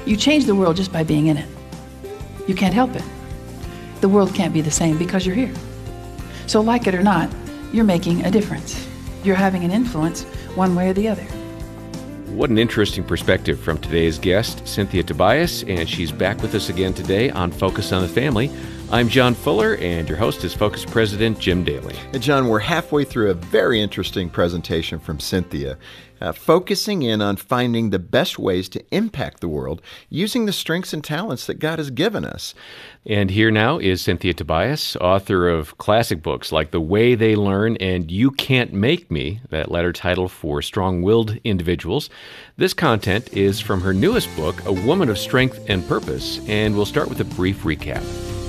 You change the world just by being in it. You can't help it. The world can't be the same because you're here. So like it or not, you're making a difference. You're having an influence one way or the other. What an interesting perspective from today's guest, Cynthia Tobias, and she's back with us again today on Focus on the Family. I'm John Fuller, and your host is Focus President Jim Daly. And John, we're halfway through a very interesting presentation from Cynthia, focusing in on finding the best ways to impact the world using the strengths and talents that God has given us. And here now is Cynthia Tobias, author of classic books like The Way They Learn and You Can't Make Me, that letter title for strong-willed individuals. This content is from her newest book, A Woman of Strength and Purpose, and we'll start with a brief recap.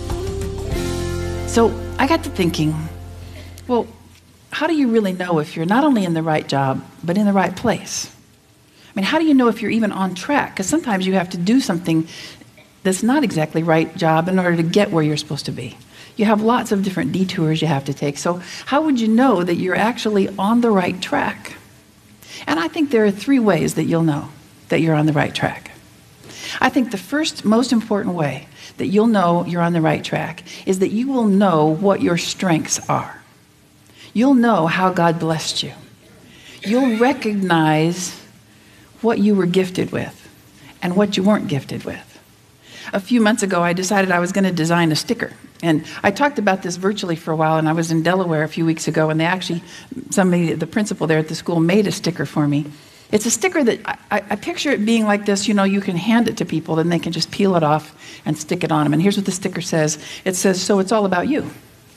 So I got to thinking, well, how do you really know if you're not only in the right job, but in the right place? I mean, how do you know if you're even on track? Because sometimes you have to do something that's not exactly right job in order to get where you're supposed to be. You have lots of different detours you have to take. So how would you know that you're actually on the right track? And I think there are 3 ways that you'll know that you're on the right track. I think the first most important way that you'll know you're on the right track is that you will know what your strengths are. You'll know how God blessed you. You'll recognize what you were gifted with and what you weren't gifted with. A few months ago, I decided I was going to design a sticker. And I talked about this virtually for a while, and I was in Delaware a few weeks ago, and the principal there at the school made a sticker for me. It's a sticker that I picture it being like this, you can hand it to people, then they can just peel it off and stick it on them. And here's what the sticker says. It says, "So it's all about you."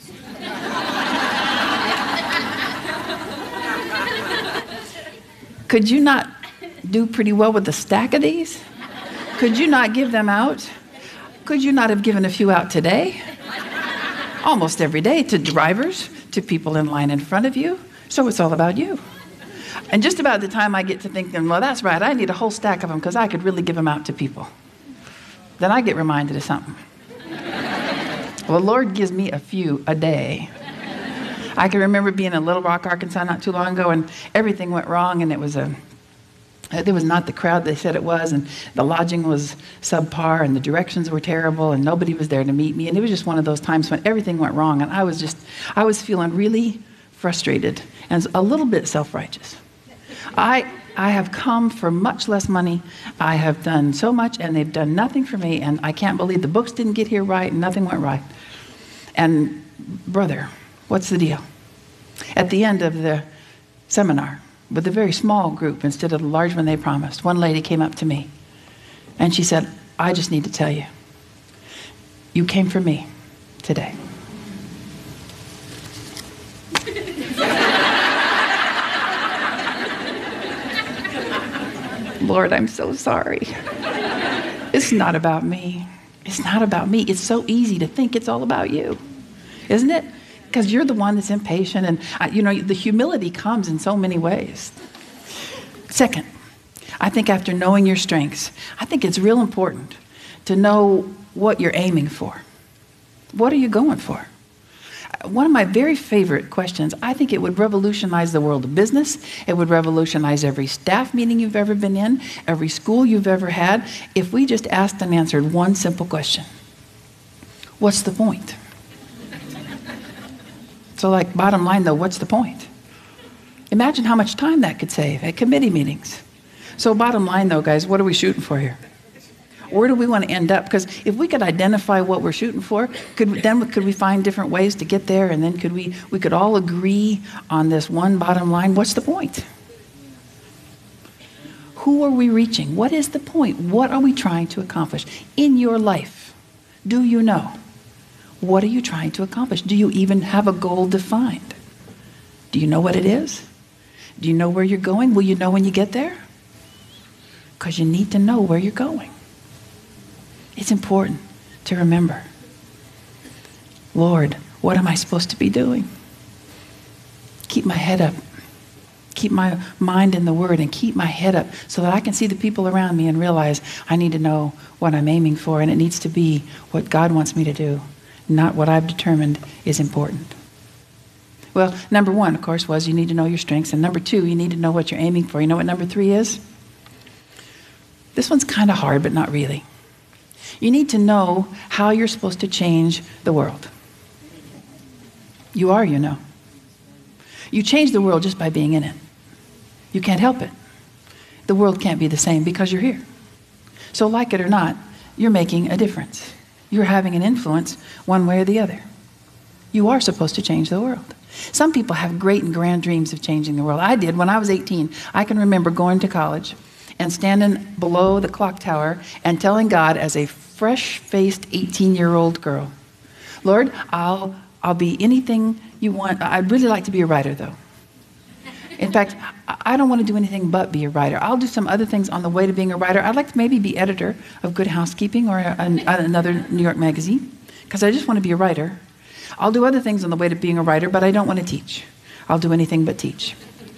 Could you not do pretty well with a stack of these? Could you not give them out? Could you not have given a few out today? Almost every day, to drivers, to people in line in front of you. So it's all about you. And just about the time I get to thinking, well, that's right, I need a whole stack of them because I could really give them out to people. Then I get reminded of something. Well, the Lord gives me a few a day. I can remember being in Little Rock, Arkansas not too long ago, and everything went wrong, and there was not the crowd they said it was, and the lodging was subpar, and the directions were terrible, and nobody was there to meet me, and it was just one of those times when everything went wrong, and I was feeling really frustrated and a little bit self-righteous. I have come for much less money. I have done so much, and they've done nothing for me, and I can't believe the books didn't get here right, and nothing went right. And brother, what's the deal? At the end of the seminar, with a very small group instead of the large one they promised, one lady came up to me, and she said, "I just need to tell you, you came for me today." Lord, I'm so sorry. It's not about me. It's not about me. It's so easy to think it's all about you, isn't it? Because you're the one that's impatient, and the humility comes in so many ways. Second, I think after knowing your strengths, I think it's real important to know what you're aiming for. What are you going for? One of my very favorite questions, I think it would revolutionize the world of business. It would revolutionize every staff meeting you've ever been in, every school you've ever had, if we just asked and answered one simple question. What's the point? So bottom line though, what's the point? Imagine how much time that could save at committee meetings. So bottom line though, guys, what are we shooting for here? Where do we want to end up? Because if we could identify what we're shooting for, could we find different ways to get there? And then we could all agree on this one bottom line. What's the point? Who are we reaching? What is the point? What are we trying to accomplish in your life? Do you know? What are you trying to accomplish? Do you even have a goal defined? Do you know what it is? Do you know where you're going? Will you know when you get there? Because you need to know where you're going. It's important to remember, Lord, what am I supposed to be doing? Keep my head up. Keep my mind in the Word and keep my head up so that I can see the people around me and realize I need to know what I'm aiming for, and it needs to be what God wants me to do, not what I've determined is important. Well, number 1, of course, was you need to know your strengths, and number 2, you need to know what you're aiming for. You know what number 3 is? This one's kind of hard, but not really. You need to know how you're supposed to change the world. You are, you know. You change the world just by being in it. You can't help it. The world can't be the same because you're here. So like it or not, you're making a difference. You're having an influence one way or the other. You are supposed to change the world. Some people have great and grand dreams of changing the world. I did when I was 18. I can remember going to college and standing below the clock tower and telling God as a fresh-faced 18-year-old girl, Lord, I'll be anything you want. I'd really like to be a writer, though. In fact, I don't want to do anything but be a writer. I'll do some other things on the way to being a writer. I'd like to maybe be editor of Good Housekeeping or another New York magazine, because I just want to be a writer. I'll do other things on the way to being a writer, but I don't want to teach. I'll do anything but teach.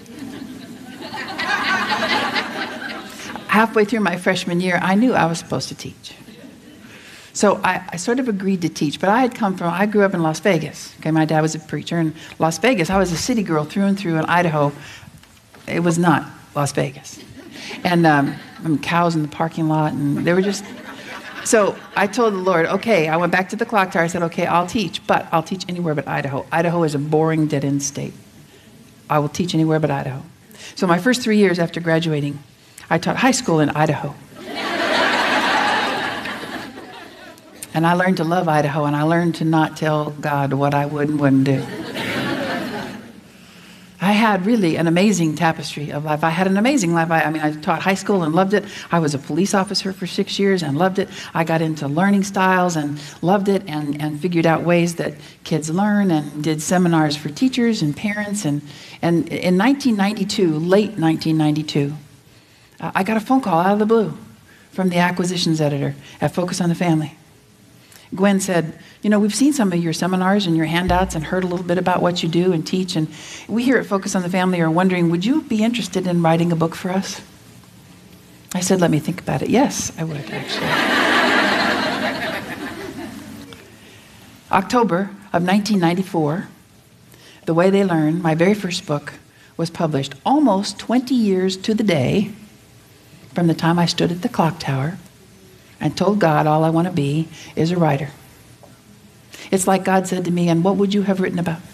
Halfway through my freshman year, I knew I was supposed to teach. So I sort of agreed to teach, but I grew up in Las Vegas. Okay, my dad was a preacher in Las Vegas. I was a city girl through and through in Idaho. It was not Las Vegas. And cows in the parking lot, and they were just... So I told the Lord, okay, I went back to the clock tower. I said, okay, I'll teach, but I'll teach anywhere but Idaho. Idaho is a boring, dead-end state. I will teach anywhere but Idaho. So my first 3 years after graduating, I taught high school in Idaho. And I learned to love Idaho, and I learned to not tell God what I would and wouldn't do. I had really an amazing tapestry of life. I had an amazing life. I taught high school and loved it. I was a police officer for 6 years and loved it. I got into learning styles and loved it and figured out ways that kids learn and did seminars for teachers and parents. And in 1992, late 1992, I got a phone call out of the blue from the acquisitions editor at Focus on the Family. Gwen said, we've seen some of your seminars and your handouts and heard a little bit about what you do and teach, and we here at Focus on the Family are wondering, would you be interested in writing a book for us? I said, let me think about it. Yes, I would, actually. October of 1994, The Way They Learn, my very first book, was published almost 20 years to the day from the time I stood at the clock tower and told God all I want to be is a writer. It's like God said to me, and what would you have written about?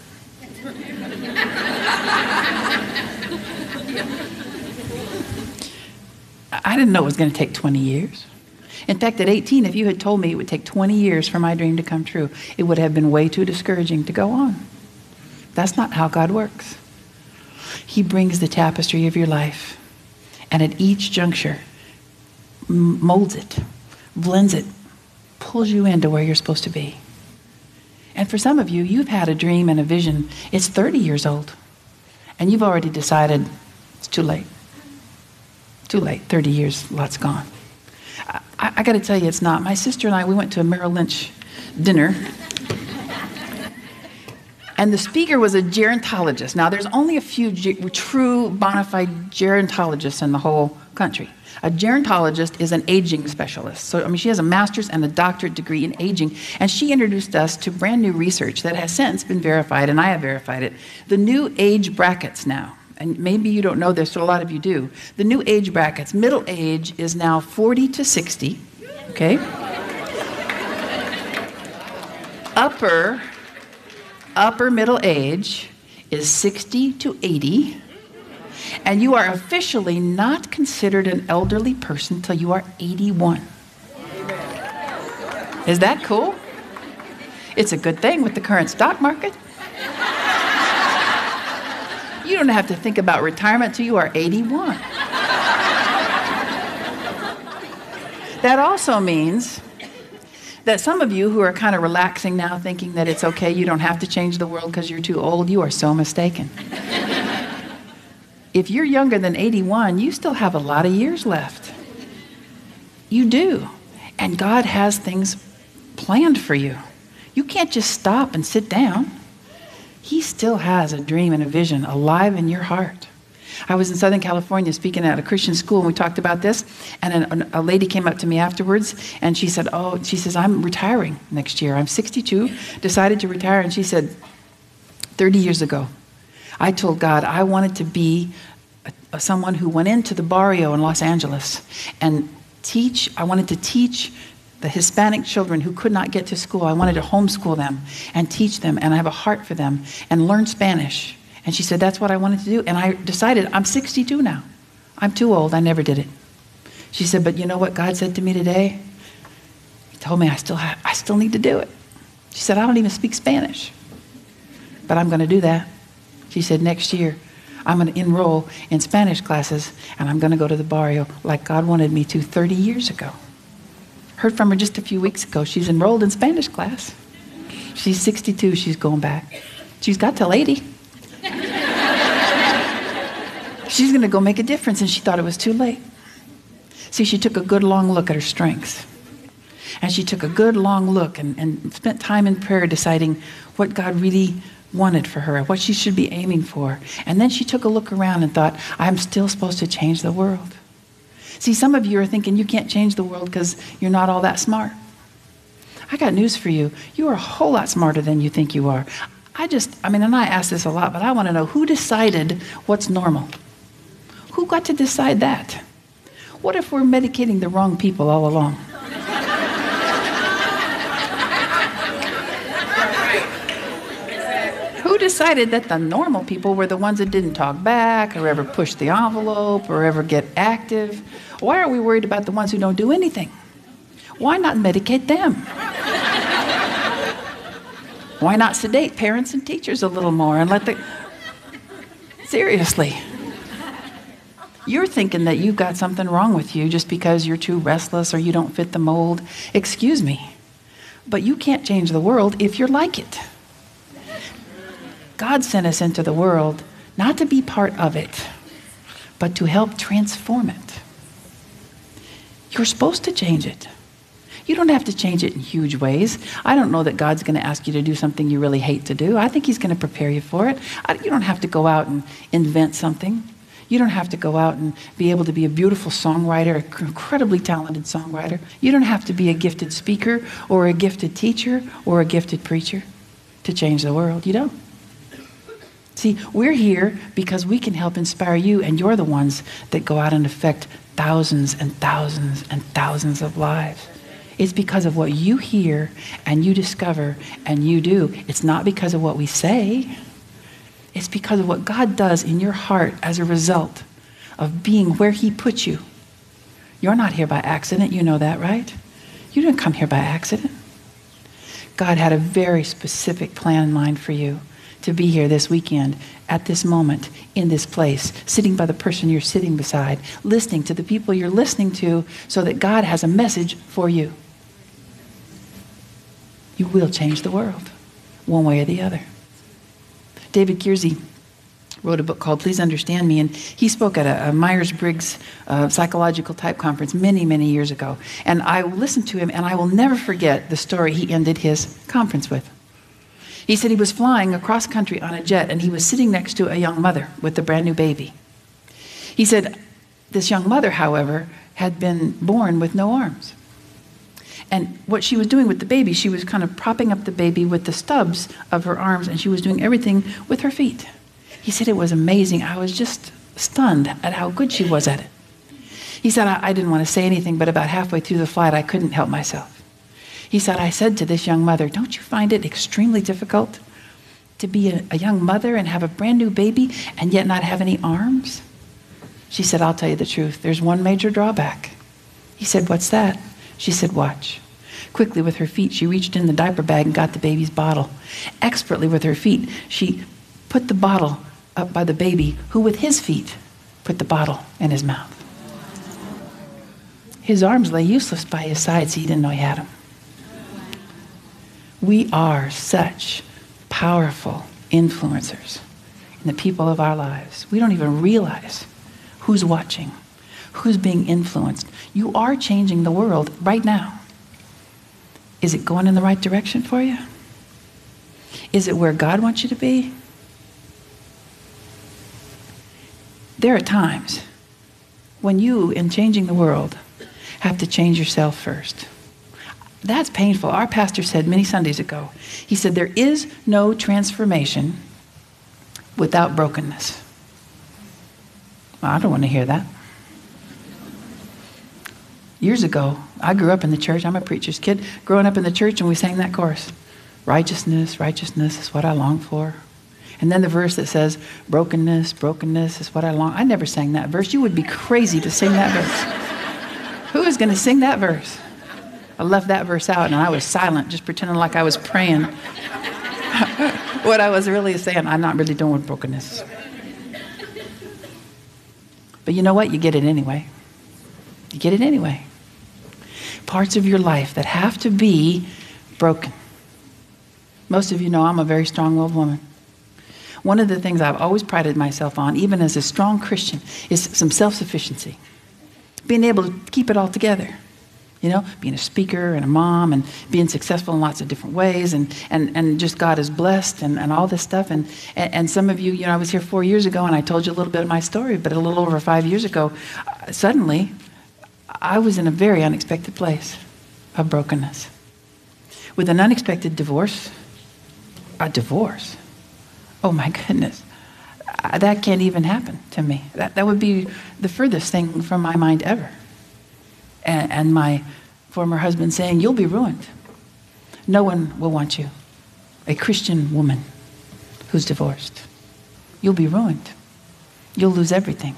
I didn't know it was going to take 20 years. In fact, at 18, if you had told me it would take 20 years for my dream to come true, it would have been way too discouraging to go on. That's not how God works. He brings the tapestry of your life, and at each juncture, molds it, blends it, pulls you into where you're supposed to be. And for some of you, you've had a dream and a vision. It's 30 years old, and you've already decided it's too late. Too late. 30 years, lots gone. I got to tell you, it's not. My sister and I, we went to a Merrill Lynch dinner, and the speaker was a gerontologist. Now, there's only a few true bona fide gerontologists in the whole country. A gerontologist is an aging specialist. So, she has a master's and a doctorate degree in aging, and she introduced us to brand new research that has since been verified, and I have verified it. The new age brackets now, and maybe you don't know this, but a lot of you do. The new age brackets, middle age is now 40 to 60, okay? Upper middle age is 60 to 80. And you are officially not considered an elderly person till you are 81. Is that cool? It's a good thing with the current stock market. You don't have to think about retirement till you are 81. That also means that some of you who are kind of relaxing now, thinking that it's okay, you don't have to change the world because you're too old, you are so mistaken. If you're younger than 81, you still have a lot of years left. You do. And God has things planned for you. You can't just stop and sit down. He still has a dream and a vision alive in your heart. I was in Southern California speaking at a Christian school, and we talked about this, and a lady came up to me afterwards, and she said, I'm retiring next year. I'm 62, decided to retire, and she said, 30 years ago, I told God I wanted to be someone who went into the barrio in Los Angeles and I wanted to teach the Hispanic children who could not get to school. I wanted to homeschool them and teach them, and I have a heart for them, and learn Spanish. And she said, that's what I wanted to do. And I decided, I'm 62 now. I'm too old. I never did it. She said, but you know what God said to me today? He told me I still need to do it. She said, I don't even speak Spanish, but I'm going to do that. She said, next year, I'm going to enroll in Spanish classes, and I'm going to go to the barrio like God wanted me to 30 years ago. Heard from her just a few weeks ago. She's enrolled in Spanish class. She's 62. She's going back. She's got till 80. She's going to go make a difference, and she thought it was too late. See, she took a good long look at her strengths. And she took a good long look and spent time in prayer deciding what God really wanted for her, what she should be aiming for. And then she took a look around and thought, I'm still supposed to change the world. See, some of you are thinking you can't change the world because you're not all that smart. I got news for you. You are a whole lot smarter than you think you are. And I ask this a lot, but I want to know who decided what's normal? Who got to decide that? What if we're medicating the wrong people all along? Who decided that the normal people were the ones that didn't talk back or ever push the envelope or ever get active? Why are we worried about the ones who don't do anything? Why not medicate them? Why not sedate parents and teachers a little more and Seriously. You're thinking that you've got something wrong with you just because you're too restless or you don't fit the mold. Excuse me, but you can't change the world if you're like it. God sent us into the world not to be part of it, but to help transform it. You're supposed to change it. You don't have to change it in huge ways. I don't know that God's going to ask you to do something you really hate to do. I think he's going to prepare you for it. You don't have to go out and invent something. You don't have to go out and be able to be a beautiful songwriter, an incredibly talented songwriter. You don't have to be a gifted speaker or a gifted teacher or a gifted preacher to change the world. You don't. See, we're here because we can help inspire you, and you're the ones that go out and affect thousands and thousands and thousands of lives. It's because of what you hear and you discover and you do. It's not because of what we say. It's because of what God does in your heart as a result of being where he put you. You're not here by accident. You know that, right? You didn't come here by accident. God had a very specific plan in mind for you to be here this weekend, at this moment, in this place, sitting by the person you're sitting beside, listening to the people you're listening to, so that God has a message for you. You will change the world, one way or the other. David Kiersey wrote a book called Please Understand Me, and he spoke at a Myers-Briggs psychological type conference many, many years ago. And I listened to him, and I will never forget the story he ended his conference with. He said he was flying across country on a jet, and he was sitting next to a young mother with a brand new baby. He said this young mother, however, had been born with no arms. And what she was doing with the baby, she was kind of propping up the baby with the stubs of her arms, and she was doing everything with her feet. He said it was amazing. I was just stunned at how good she was at it. He said, I didn't want to say anything, but about halfway through the flight, I couldn't help myself. He said, I said to this young mother, don't you find it extremely difficult to be a young mother and have a brand new baby and yet not have any arms? She said, I'll tell you the truth. There's one major drawback. He said, what's that? She said, watch. Quickly with her feet, she reached in the diaper bag and got the baby's bottle. Expertly with her feet, she put the bottle up by the baby, who with his feet put the bottle in his mouth. His arms lay useless by his sides. He didn't know he had them. We are such powerful influencers in the people of our lives. We don't even realize who's watching, who's being influenced. You are changing the world right now. Is it going in the right direction for you? Is it where God wants you to be? There are times when you, in changing the world, have to change yourself first. That's painful. Our pastor said many Sundays ago, he said, there is no transformation without brokenness. Well, I don't want to hear that. Years ago, I grew up in the church. I'm a preacher's kid. Growing up in the church, and we sang that chorus. Righteousness, righteousness is what I long for. And then the verse that says, brokenness, brokenness is what I long. I never sang that verse. You would be crazy to sing that verse. Who is going to sing that verse? I left that verse out, and I was silent, just pretending like I was praying. What I was really saying, I'm not really doing with brokenness. But you know what? You get it anyway. You get it anyway. Parts of your life that have to be broken. Most of you know I'm a very strong-willed woman. One of the things I've always prided myself on, even as a strong Christian, is some self-sufficiency. Being able to keep it all together. You know, being a speaker and a mom and being successful in lots of different ways and just God is blessed and all this stuff. And some of you, I was here 4 years ago and I told you a little bit of my story, but a little over 5 years ago, suddenly I was in a very unexpected place of brokenness. With an unexpected divorce. A divorce. Oh my goodness. That can't even happen to me. That would be the furthest thing from my mind ever. And my former husband saying, you'll be ruined. No one will want you. A Christian woman who's divorced. You'll be ruined. You'll lose everything.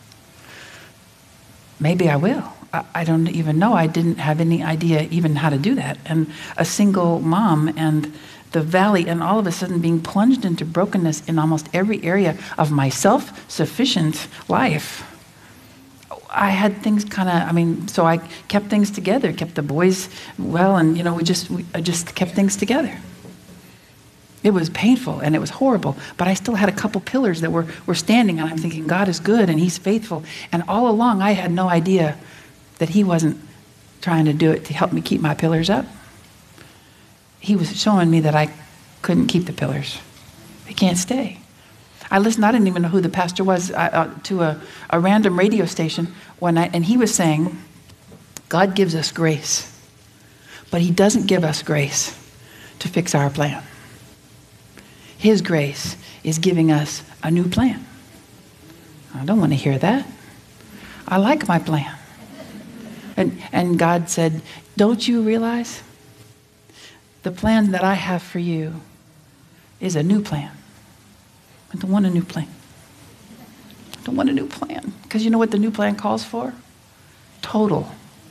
Maybe I will. I don't even know. I didn't have any idea even how to do that. And a single mom and the valley and all of a sudden being plunged into brokenness in almost every area of my self-sufficient life. I had things so I kept things together, kept the boys well, and I just kept things together. It was painful and it was horrible, but I still had a couple pillars that were standing, and I'm thinking, God is good and He's faithful. And all along, I had no idea that He wasn't trying to do it to help me keep my pillars up. He was showing me that I couldn't keep the pillars. They can't stay. I listened, I didn't even know who the pastor was, to a random radio station one night, and he was saying, God gives us grace, but He doesn't give us grace to fix our plan. His grace is giving us a new plan. I don't want to hear that. I like my plan. And God said, don't you realize the plan that I have for you is a new plan? I don't want a new plan. I don't want a new plan. Because you know what the new plan calls for? Total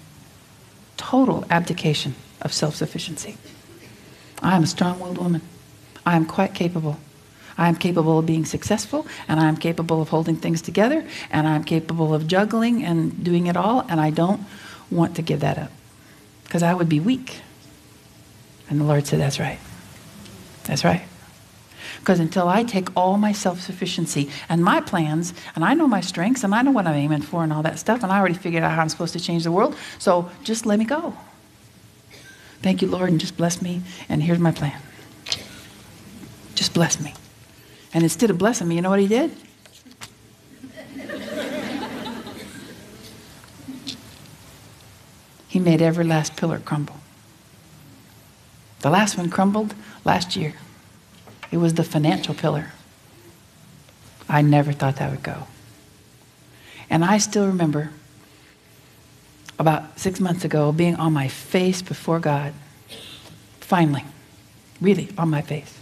abdication of self-sufficiency. I am a strong-willed woman. I am quite capable. I am capable of being successful, and I am capable of holding things together, and I am capable of juggling and doing it all, and I don't want to give that up. Because I would be weak. And the Lord said, that's right. That's right. Because until I take all my self-sufficiency and my plans, and I know my strengths, and I know what I'm aiming for and all that stuff, and I already figured out how I'm supposed to change the world, so just let me go. Thank you, Lord, and just bless me, and here's my plan. Just bless me. And instead of blessing me, you know what He did? He made every last pillar crumble. The last one crumbled last year. It was the financial pillar. I never thought that would go. And I still remember about 6 months ago being on my face before God. Finally. Really on my face.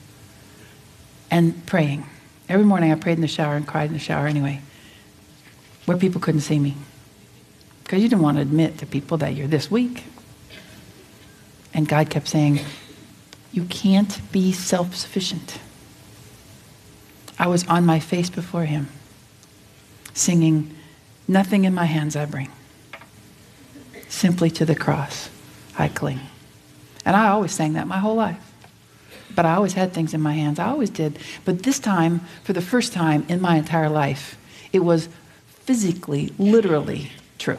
And praying. Every morning I prayed in the shower and cried in the shower anyway. Where people couldn't see me. Because you didn't want to admit to people that you're this weak. And God kept saying, you can't be self-sufficient. I was on my face before Him, singing, nothing in my hands I bring. Simply to the cross I cling. And I always sang that my whole life. But I always had things in my hands. I always did. But this time, for the first time in my entire life, it was physically, literally true.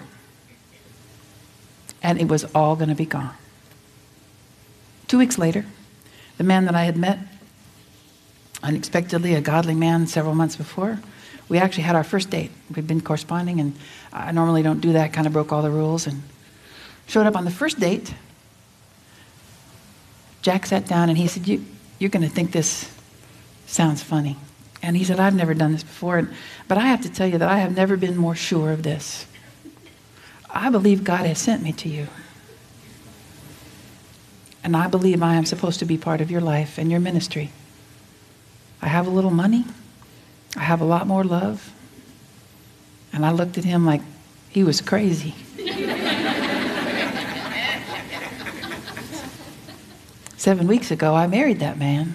And it was all going to be gone. 2 weeks later, the man that I had met, unexpectedly a godly man several months before, we actually had our first date. We'd been corresponding, and I normally don't do that, kind of broke all the rules, and showed up on the first date. Jack sat down, and he said, you're going to think this sounds funny. And he said, I've never done this before, but I have to tell you that I have never been more sure of this. I believe God has sent me to you. And I believe I am supposed to be part of your life and your ministry. I have a little money. I have a lot more love. And I looked at him like he was crazy. Seven weeks ago, I married that man.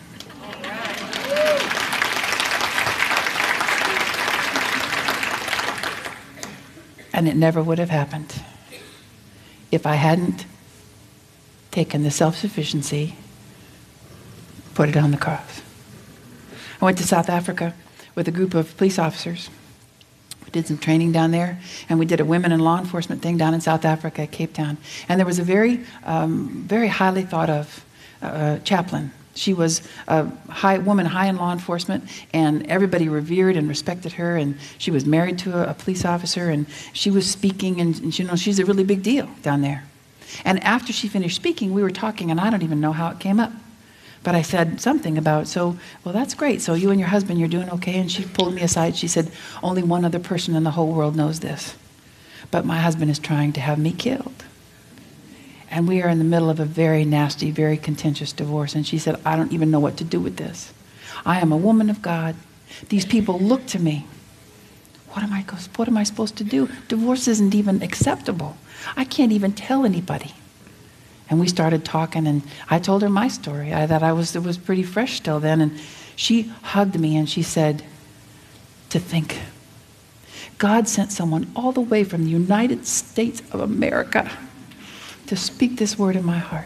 And it never would have happened if I hadn't taken the self-sufficiency, put it on the cross. I went to South Africa with a group of police officers. We did some training down there, and we did a women in law enforcement thing down in South Africa, Cape Town. And there was a very highly thought of chaplain. She was a woman high in law enforcement, and everybody revered and respected her, and she was married to a police officer, and she was speaking, and you know, she's a really big deal down there. And after she finished speaking, we were talking, and I don't even know how it came up. But I said something about, well, that's great. So you and your husband, you're doing okay? And she pulled me aside. She said, only one other person in the whole world knows this. But my husband is trying to have me killed. And we are in the middle of a very nasty, very contentious divorce. And she said, I don't even know what to do with this. I am a woman of God. These people look to me. What am I supposed to do? Divorce isn't even acceptable. I can't even tell anybody. And we started talking, and I told her my story. That it was pretty fresh still then. And she hugged me and she said, to think, God sent someone all the way from the United States of America to speak this word in my heart.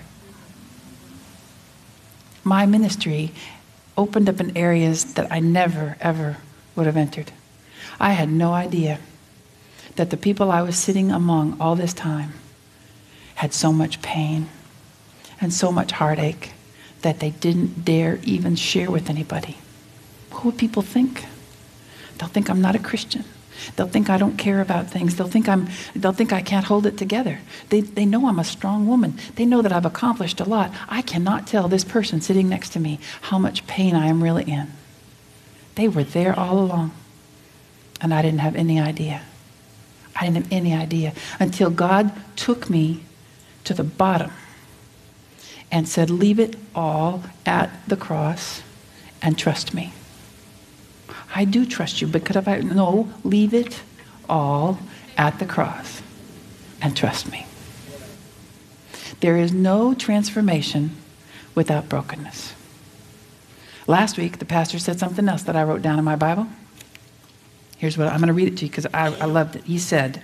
My ministry opened up in areas that I never, ever would have entered. I had no idea that the people I was sitting among all this time had so much pain and so much heartache that they didn't dare even share with anybody. What would people think? They'll think I'm not a Christian. They'll think I don't care about things. They'll think I can't hold it together. They know I'm a strong woman. They know that I've accomplished a lot. I cannot tell this person sitting next to me how much pain I am really in. They were there all along, and I didn't have any idea. I didn't have any idea until God took me to the bottom and said, leave it all at the cross and trust me. I do trust you, because leave it all at the cross and trust me. There is no transformation without brokenness. Last week, the pastor said something else that I wrote down in my Bible. Here's what I'm going to read it to you because I loved it. He said,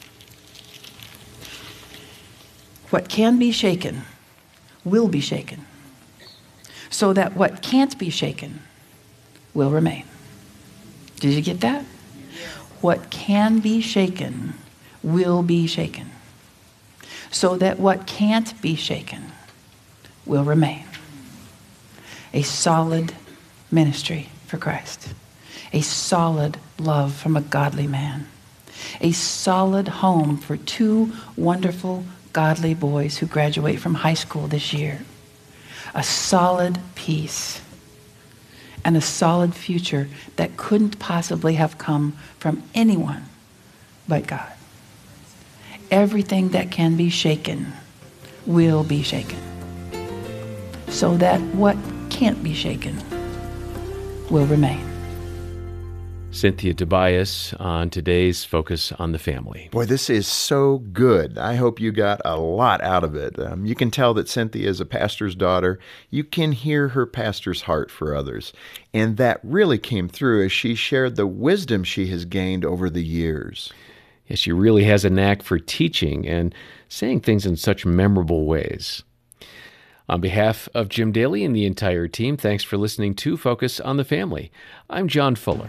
what can be shaken will be shaken, so that what can't be shaken will remain. Did you get that? What can be shaken will be shaken, so that what can't be shaken will remain. A solid ministry for Christ. A solid love from a godly man. A solid home for two wonderful, godly boys who graduate from high school this year. A solid peace. And a solid future that couldn't possibly have come from anyone but God. Everything that can be shaken will be shaken, so that what can't be shaken will remain. Cynthia Tobias on today's Focus on the Family. Boy, this is so good. I hope you got a lot out of it. You can tell that Cynthia is a pastor's daughter. You can hear her pastor's heart for others. And that really came through as she shared the wisdom she has gained over the years. Yeah, she really has a knack for teaching and saying things in such memorable ways. On behalf of Jim Daly and the entire team, thanks for listening to Focus on the Family. I'm John Fuller.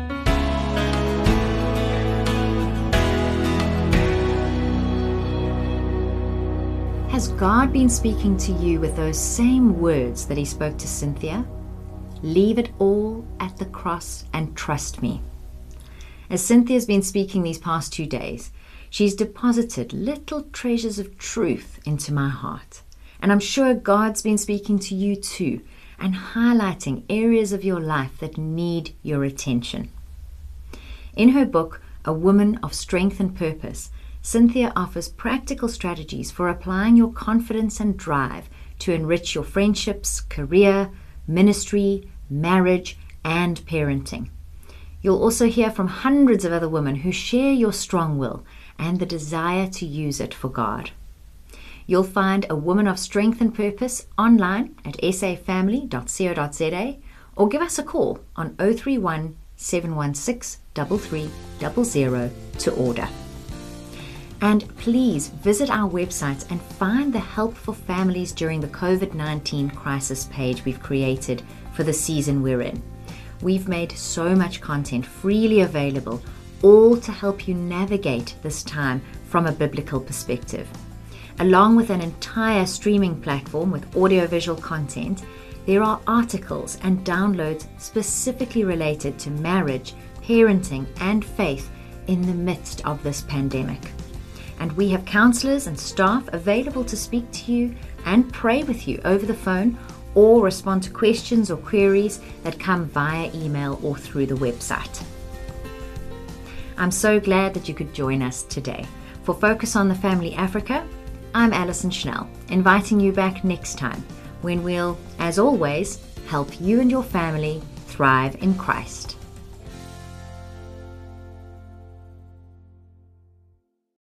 Has God been speaking to you with those same words that he spoke to Cynthia? Leave it all at the cross and trust me. As Cynthia's been speaking these past 2 days, she's deposited little treasures of truth into my heart. And I'm sure God's been speaking to you too, and highlighting areas of your life that need your attention. In her book, A Woman of Strength and Purpose, Cynthia offers practical strategies for applying your confidence and drive to enrich your friendships, career, ministry, marriage, and parenting. You'll also hear from hundreds of other women who share your strong will and the desire to use it for God. You'll find a Woman of Strength and Purpose online at safamily.co.za or give us a call on 031 716 3300 to order. And please visit our website and find the Help for Families During the COVID-19 Crisis page we've created for the season we're in. We've made so much content freely available, all to help you navigate this time from a biblical perspective. Along with an entire streaming platform with audiovisual content, there are articles and downloads specifically related to marriage, parenting, and faith in the midst of this pandemic. And we have counselors and staff available to speak to you and pray with you over the phone or respond to questions or queries that come via email or through the website. I'm so glad that you could join us today. For Focus on the Family Africa, I'm Alison Schnell, inviting you back next time when we'll, as always, help you and your family thrive in Christ.